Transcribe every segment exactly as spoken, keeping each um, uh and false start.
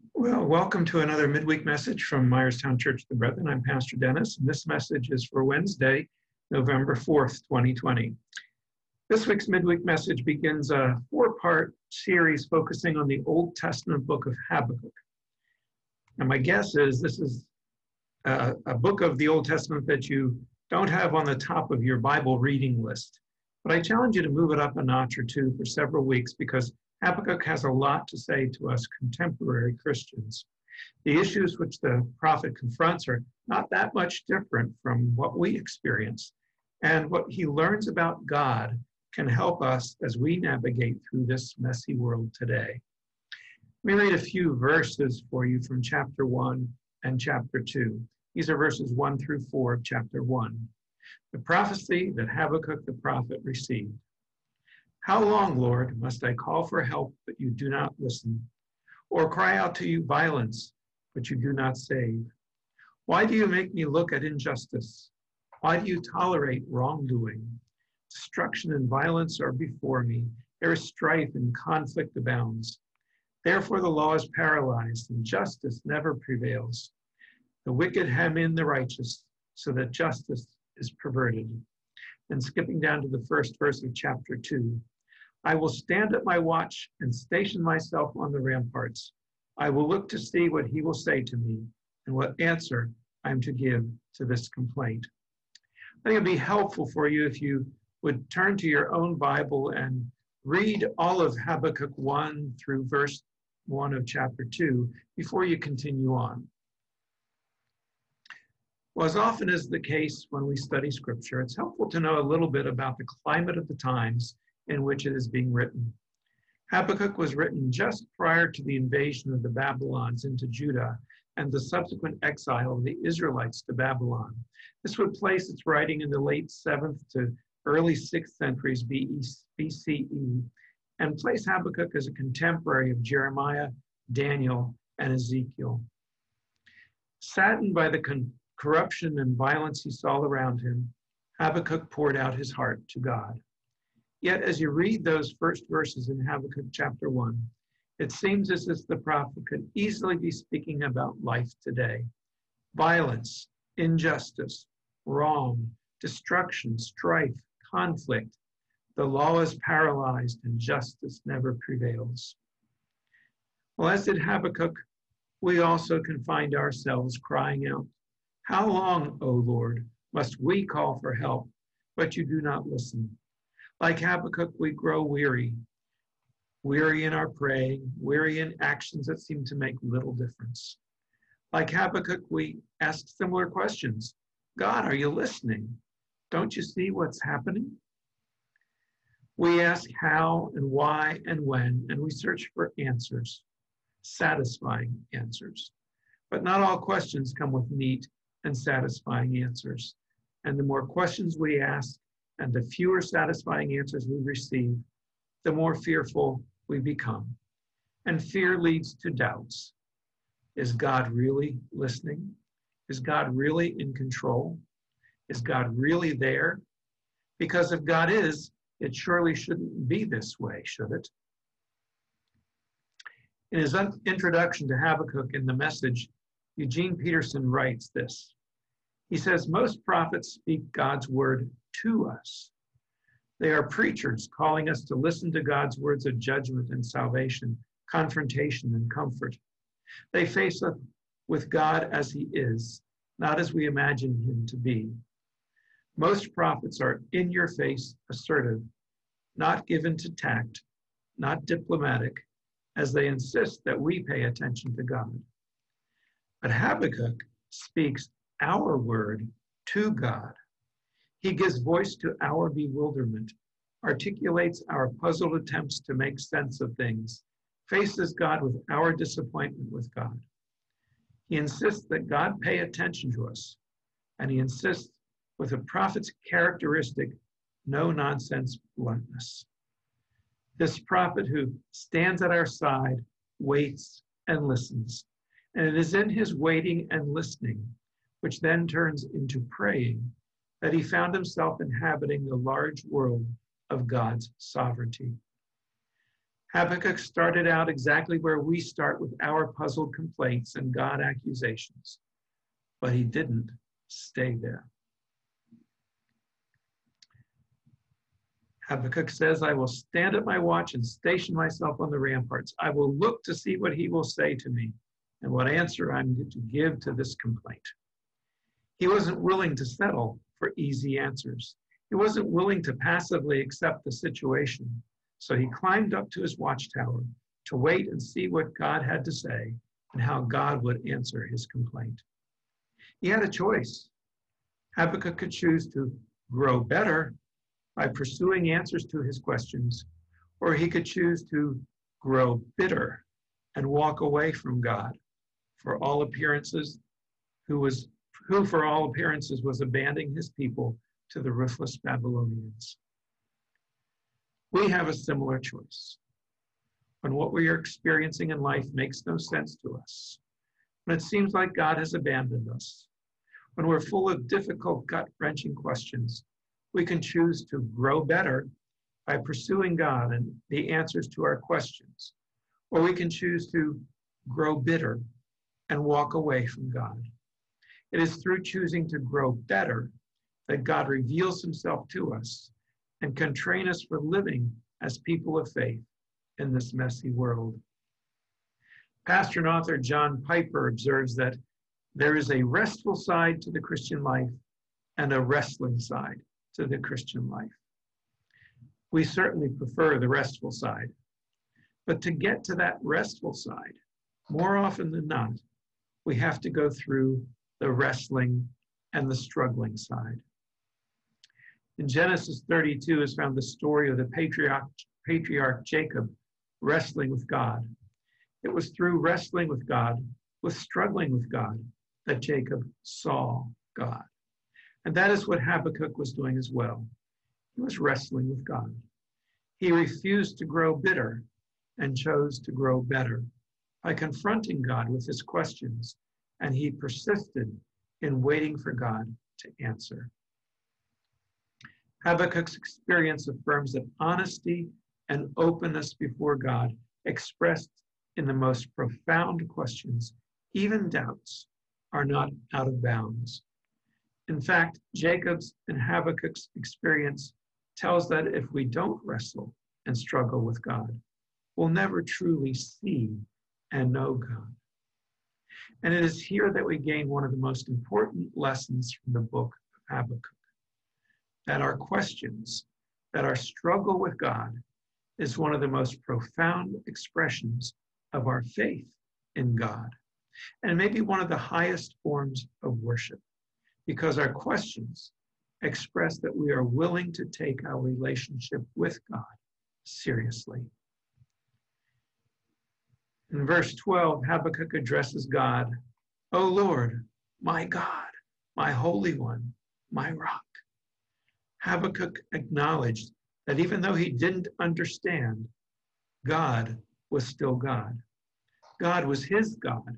Well, welcome to another midweek message from Myerstown Church of the Brethren. I'm Pastor Dennis, and this message is for Wednesday, November fourth, twenty twenty. This week's midweek message begins a four-part series focusing on the Old Testament book of Habakkuk. And my guess is this is a, a book of the Old Testament that you don't have on the top of your Bible reading list. But I challenge you to move it up a notch or two for several weeks because Habakkuk has a lot to say to us contemporary Christians. The issues which the prophet confronts are not that much different from what we experience, and what he learns about God can help us as we navigate through this messy world today. Let me read a few verses for you from chapter one and chapter two. These are verses one through four of chapter one. The prophecy that Habakkuk the prophet received. How long, Lord, must I call for help, but you do not listen, or cry out to you violence, but you do not save? Why do you make me look at injustice? Why do you tolerate wrongdoing? Destruction and violence are before me. There is strife and conflict abounds. Therefore the law is paralyzed, and justice never prevails. The wicked hem in the righteous, so that justice is perverted. And skipping down to the first verse of chapter two, I will stand at my watch and station myself on the ramparts. I will look to see what he will say to me and what answer I am to give to this complaint. I think it'd be helpful for you if you would turn to your own Bible and read all of Habakkuk one through verse one of chapter two before you continue on. Well, as often is the case when we study Scripture, it's helpful to know a little bit about the climate of the times in which it is being written. Habakkuk was written just prior to the invasion of the Babylons into Judah and the subsequent exile of the Israelites to Babylon. This would place its writing in the late seventh to early sixth centuries B C E and place Habakkuk as a contemporary of Jeremiah, Daniel, and Ezekiel. Saddened by the con- corruption and violence he saw around him, Habakkuk poured out his heart to God. Yet as you read those first verses in Habakkuk chapter one, it seems as if the prophet could easily be speaking about life today. Violence, injustice, wrong, destruction, strife, conflict. The law is paralyzed and justice never prevails. Well, as did Habakkuk, we also can find ourselves crying out, how long, O Lord, must we call for help, but you do not listen? Like Habakkuk, we grow weary, weary in our praying, weary in actions that seem to make little difference. Like Habakkuk, we ask similar questions. God, are you listening? Don't you see what's happening? We ask how and why and when, and we search for answers, satisfying answers. But not all questions come with neat and satisfying answers. And the more questions we ask, and the fewer satisfying answers we receive, the more fearful we become. And fear leads to doubts. Is God really listening? Is God really in control? Is God really there? Because if God is, it surely shouldn't be this way, should it? In his introduction to Habakkuk in the Message, Eugene Peterson writes this. He says, most prophets speak God's word to us. They are preachers calling us to listen to God's words of judgment and salvation, confrontation and comfort. They face us with God as he is, not as we imagine him to be. Most prophets are in-your-face assertive, not given to tact, not diplomatic, as they insist that we pay attention to God. But Habakkuk speaks our word to God. He gives voice to our bewilderment, articulates our puzzled attempts to make sense of things, faces God with our disappointment with God. He insists that God pay attention to us, and he insists with a prophet's characteristic no-nonsense bluntness. This prophet who stands at our side, waits and listens, and it is in his waiting and listening, which then turns into praying, that he found himself inhabiting the large world of God's sovereignty. Habakkuk started out exactly where we start with our puzzled complaints and God accusations, but he didn't stay there. Habakkuk says, I will stand at my watch and station myself on the ramparts. I will look to see what he will say to me and what answer I'm to give to this complaint. He wasn't willing to settle for easy answers. He wasn't willing to passively accept the situation. So he climbed up to his watchtower to wait and see what God had to say and how God would answer his complaint. He had a choice. Habakkuk could choose to grow better by pursuing answers to his questions, or he could choose to grow bitter and walk away from God, for all appearances, who was who for all appearances was abandoning his people to the ruthless Babylonians. We have a similar choice. When what we are experiencing in life makes no sense to us, when it seems like God has abandoned us, when we're full of difficult, gut-wrenching questions, we can choose to grow better by pursuing God and the answers to our questions, or we can choose to grow bitter and walk away from God. It is through choosing to grow better that God reveals himself to us and can train us for living as people of faith in this messy world. Pastor and author John Piper observes that there is a restful side to the Christian life and a wrestling side to the Christian life. We certainly prefer the restful side, but to get to that restful side, more often than not, we have to go through the wrestling and the struggling side. In Genesis thirty-two is found the story of the patriarch, patriarch Jacob wrestling with God. It was through wrestling with God, with struggling with God, that Jacob saw God. And that is what Habakkuk was doing as well. He was wrestling with God. He refused to grow bitter and chose to grow better by confronting God with his questions, and he persisted in waiting for God to answer. Habakkuk's experience affirms that honesty and openness before God, expressed in the most profound questions, even doubts, are not out of bounds. In fact, Jacob's and Habakkuk's experience tells that if we don't wrestle and struggle with God, we'll never truly see and know God. And it is here that we gain one of the most important lessons from the book of Habakkuk, that our questions, that our struggle with God is one of the most profound expressions of our faith in God, and maybe one of the highest forms of worship, because our questions express that we are willing to take our relationship with God seriously. In verse twelve, Habakkuk addresses God, "O Lord, my God, my Holy One, my rock." Habakkuk acknowledged that even though he didn't understand, God was still God. God was his God.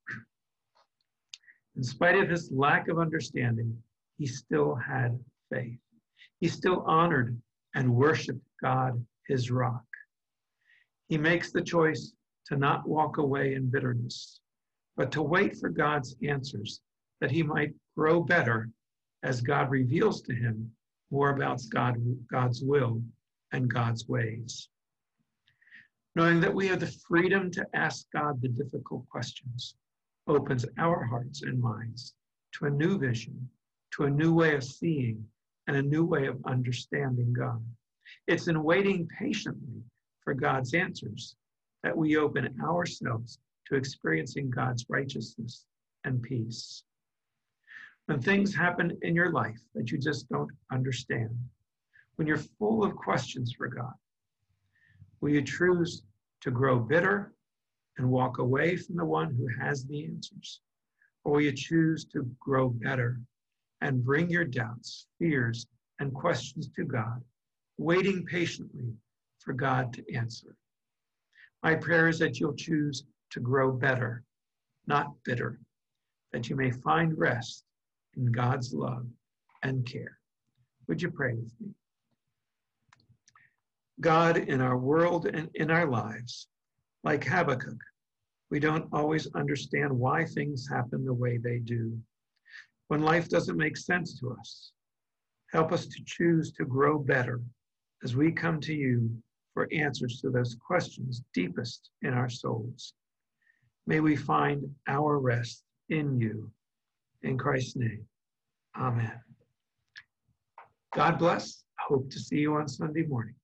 In spite of his lack of understanding, he still had faith. He still honored and worshiped God, his rock. He makes the choice to not walk away in bitterness, but to wait for God's answers, that he might grow better as God reveals to him more about God, God's will and God's ways. Knowing that we have the freedom to ask God the difficult questions opens our hearts and minds to a new vision, to a new way of seeing, and a new way of understanding God. It's in waiting patiently for God's answers that we open ourselves to experiencing God's righteousness and peace. When things happen in your life that you just don't understand, when you're full of questions for God, will you choose to grow bitter and walk away from the one who has the answers? Or will you choose to grow better and bring your doubts, fears, and questions to God, waiting patiently for God to answer? My prayer is that you'll choose to grow better, not bitter, that you may find rest in God's love and care. Would you pray with me? God, in our world and in our lives, like Habakkuk, we don't always understand why things happen the way they do. When life doesn't make sense to us, help us to choose to grow better as we come to you for answers to those questions deepest in our souls. May we find our rest in you. In Christ's name, amen. God bless. I hope to see you on Sunday morning.